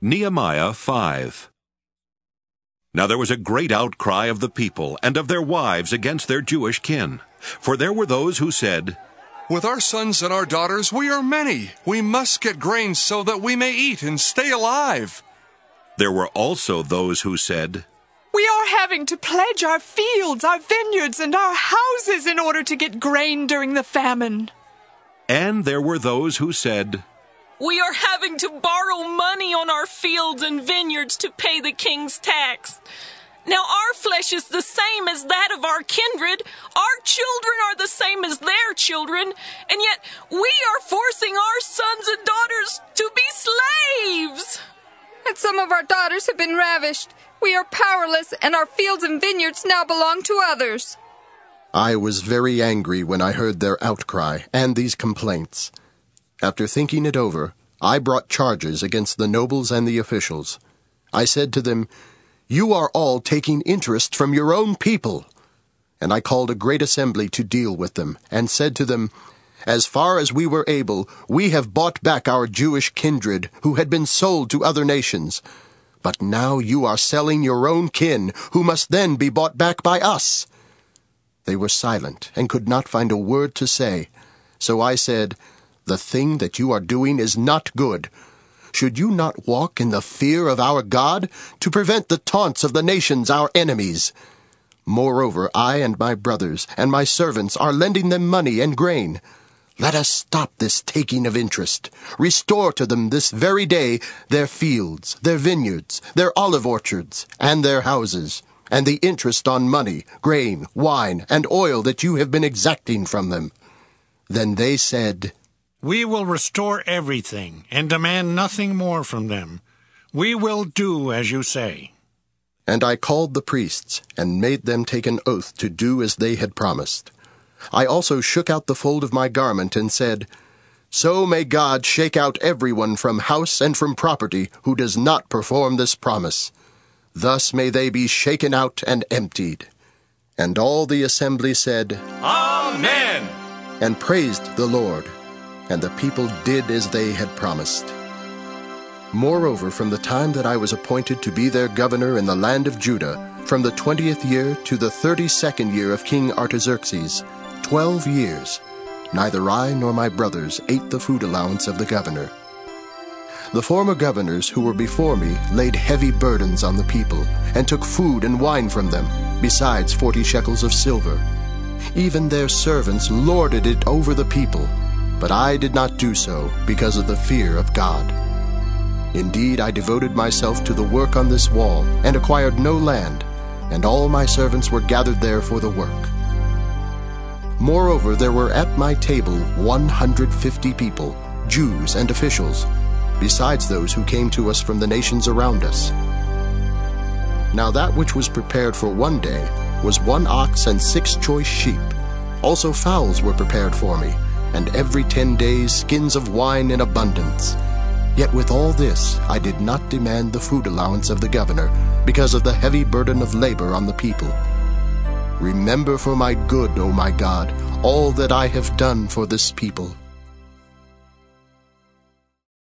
Nehemiah 5. Now there was a great outcry of the people and of their wives against their Jewish kin. For there were those who said, "With our sons and our daughters we are many. We must get grain so that we may eat and stay alive." There were also those who said, "We are having to pledge our fields, our vineyards, and our houses in order to get grain during the famine." And there were those who said, "We are having to borrow money on our fields and vineyards to pay the king's tax. Now our flesh is the same as that of our kindred. Our children are the same as their children, and yet we are forcing our sons and daughters to be slaves. And some of our daughters have been ravished. We are powerless, and our fields and vineyards now belong to others." I was very angry when I heard their outcry and these complaints. After thinking it over, I brought charges against the nobles and the officials. I said to them, "You are all taking interest from your own people." And I called a great assembly to deal with them, and said to them, "As far as we were able, we have bought back our Jewish kindred, who had been sold to other nations. But now you are selling your own kin, who must then be bought back by us." They were silent, and could not find a word to say. So I said, "The thing that you are doing is not good. Should you not walk in the fear of our God, to prevent the taunts of the nations our enemies? Moreover, I and my brothers and my servants are lending them money and grain. Let us stop this taking of interest. Restore to them this very day their fields, their vineyards, their olive orchards, and their houses, and the interest on money, grain, wine, and oil that you have been exacting from them." Then they said, "We will restore everything and demand nothing more from them. We will do as you say." And I called the priests and made them take an oath to do as they had promised. I also shook out the fold of my garment and said, "So may God shake out everyone from house and from property who does not perform this promise. Thus may they be shaken out and emptied." And all the assembly said, Amen, and praised the Lord. And the people did as they had promised. Moreover, from the time that I was appointed to be their governor in the land of Judah, from the 20th year to the 32nd year of King Artaxerxes, 12 years, neither I nor my brothers ate the food allowance of the governor. The former governors who were before me laid heavy burdens on the people, and took food and wine from them, besides 40 shekels of silver. Even their servants lorded it over the people, but I did not do so because of the fear of God. Indeed, I devoted myself to the work on this wall, and acquired no land, and all my servants were gathered there for the work. Moreover, there were at my table 150 people, Jews and officials, besides those who came to us from the nations around us. Now that which was prepared for one day was 1 ox and 6 choice sheep. Also fowls were prepared for me, and every 10 days skins of wine in abundance. Yet with all this I did not demand the food allowance of the governor, because of the heavy burden of labor on the people. Remember for my good, O my God, all that I have done for this people.